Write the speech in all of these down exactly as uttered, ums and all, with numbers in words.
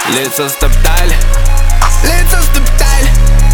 Лица стоптали, лица стоптали.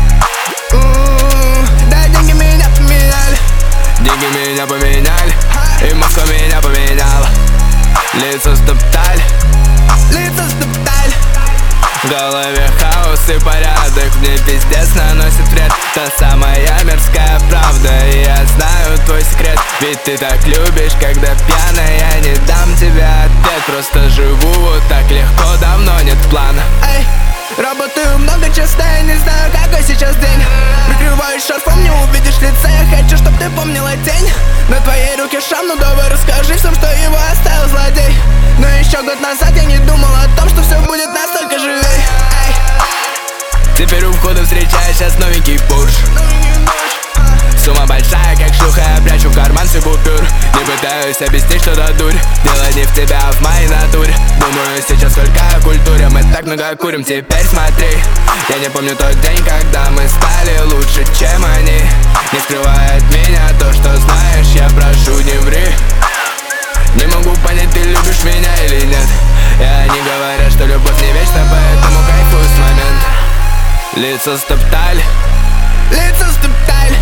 Да, деньги меня поменяли. деньги меня поменяли, и Москва меня поменяла. Лица стоптали, лица стоптали. в голове хаос и порядок, мне пиздец наносит вред. Та самая мерзкая правда, и я знаю твой секрет. Ведь ты так любишь, когда пьяная. Я не дам тебе ответ, просто живу вот так легко, давно нет плана. Эй, работаю много часов, я не знаю, какой сейчас день. Прикрываюсь шарфом, не увидишь лица. Я хочу, чтоб ты помнила тень. На твоей руке шрам, ну давай расскажи всем, что его оставил злодей. Но еще год назад я не думал о том, что все будет настолько живей. Эй. Теперь у входа встречаю сейчас новенький Порш. Сумма большая, как шлюха, я прячу в карман все купюр. Не пытаюсь объяснить, что это дурь. Дело не в тебя, а в моей натуре. Думаю сейчас только о культуре. Мы так много курим, теперь смотри. Я не помню тот день, когда мы стали лучше, чем они. Не скрывай от меня то, что знаешь, я прошу, не ври. Не могу понять, ты любишь меня или нет. И они говорят, что любовь не вечна, поэтому кайфую с момента. Лица стоптали, лица стоптали.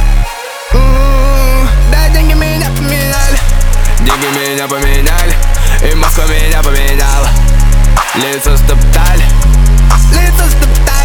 Да, деньги меня поменяли. деньги меня поменяли, и Москва меня поменяла. Лица стоптали, лица стоптали.